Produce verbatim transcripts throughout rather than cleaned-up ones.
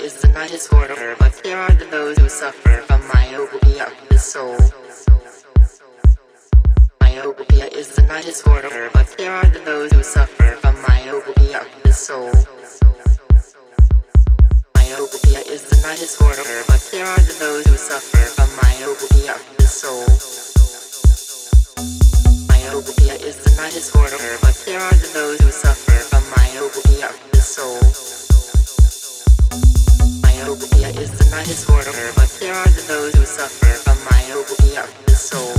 is the nicest order, but there are those who suffer from myopia of the soul. Myopia is the nicest order, but there are those who suffer from myopia of the soul. Myopia is the nicest order, but there are those who suffer from myopia of the soul. Myopia is the nicest order, but there are those who suffer from myopia of the soul. Myopia is the nicest order, but there are those who suffer from myopia of the soul.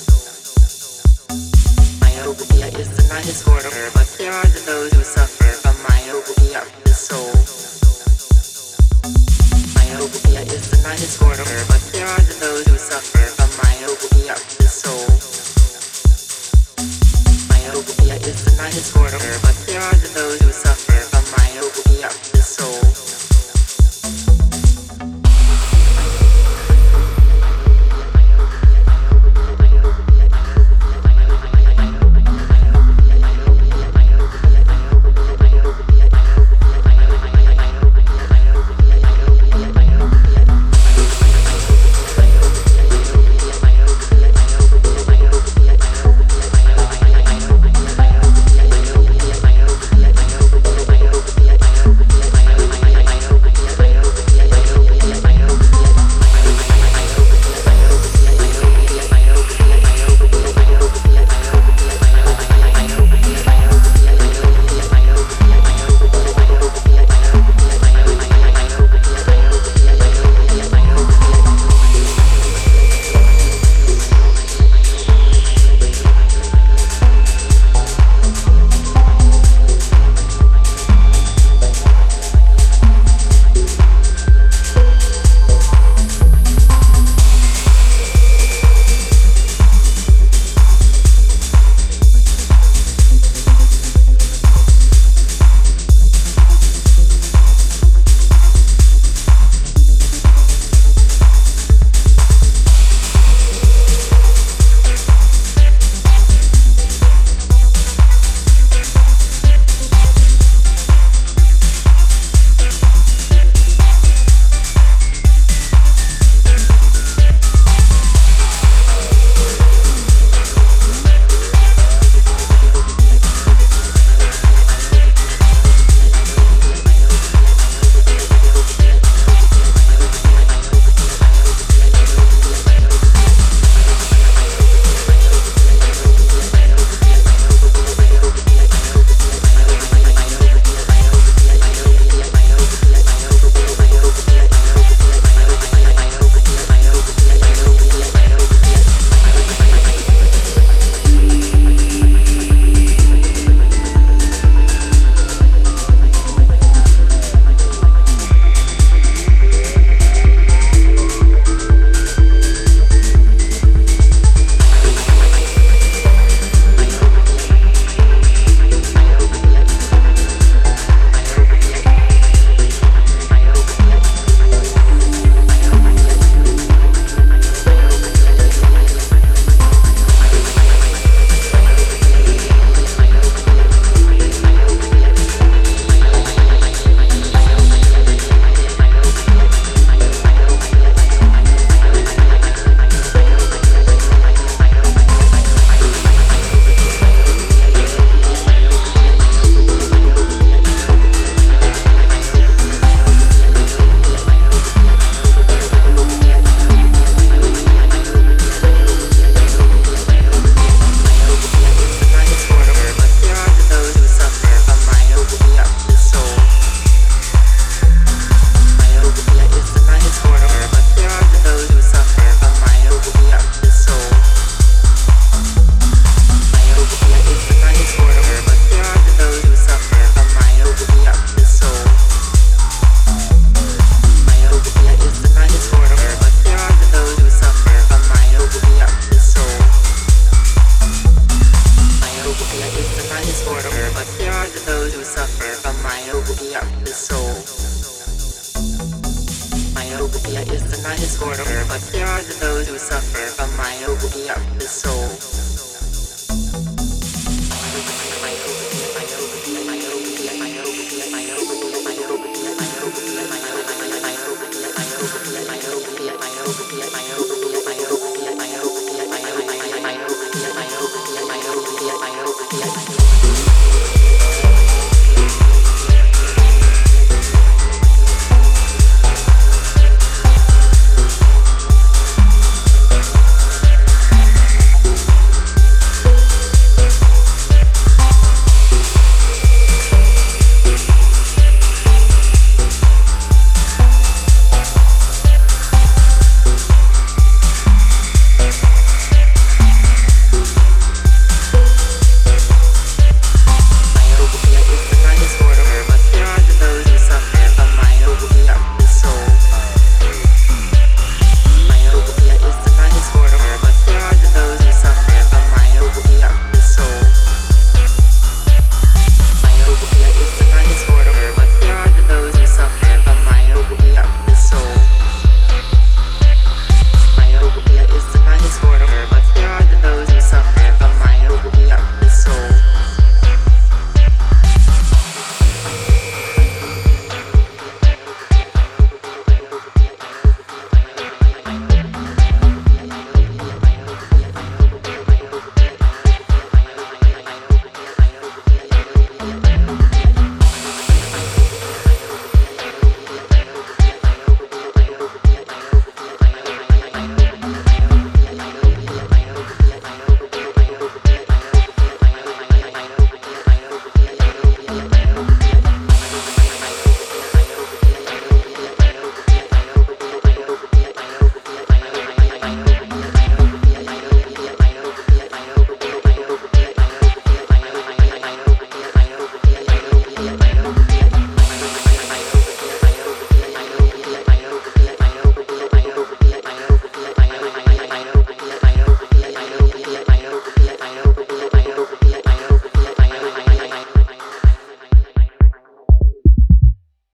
Myopia is the nicest order, but there are those who suffer from myopia of the soul. Myopia is the nicest order, but there are those who suffer from myopia of the soul. Myopia is the nicest order, but there are those who suffer from myopia of the soul. obeah, my